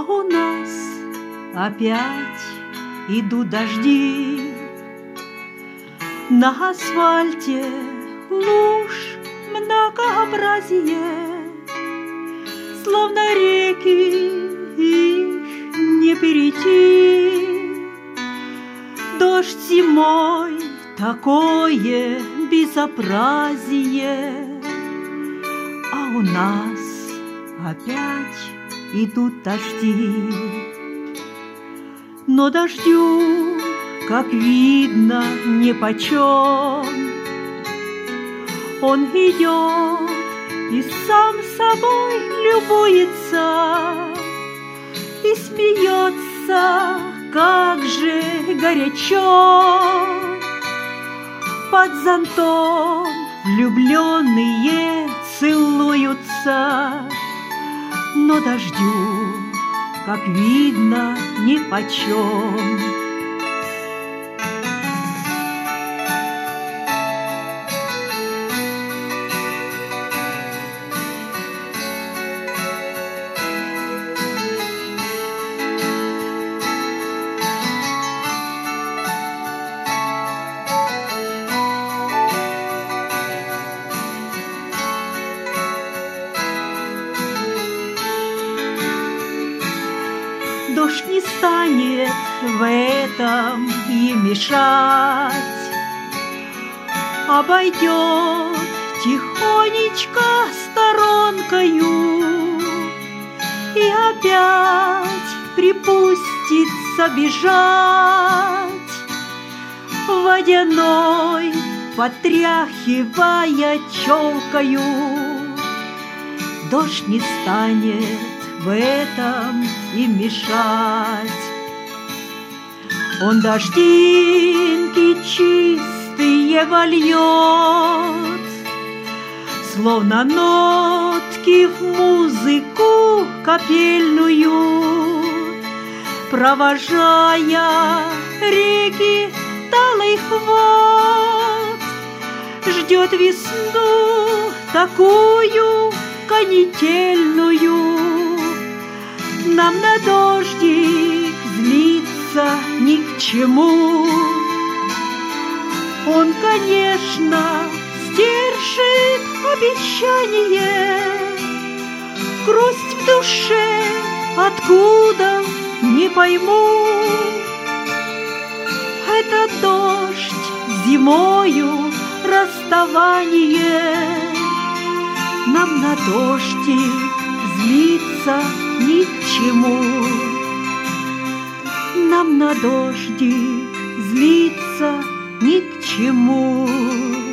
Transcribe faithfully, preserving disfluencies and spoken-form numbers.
у нас опять идут дожди. На асфальте луж многообразие, словно реки их не перейти. Дождь зимой такое безобразие, а у нас опять идут дожди. Но дождю, как видно, нипочем. Он идет и сам собой любуется, и смеется, как же горячо. Под зонтом влюбленные целуются, но дождю, как видно, нипочем. Дождь не станет в этом и мешать, обойдет тихонечко сторонкою и опять припустится бежать водяной, потряхивая челкою. Дождь не станет в этом и мешать. Он дождинки чистые вольет, словно нотки в музыку капельную, провожая реки талый хвот. Ждет весну такую канительную. Нам на дождик злиться ни к чему. Он, конечно, сдержит обещание. Грусть в душе откуда, не пойму. Это дождь зимою расставание. Нам на дождик злиться ни к чему. Нам на дождик злиться ни к чему.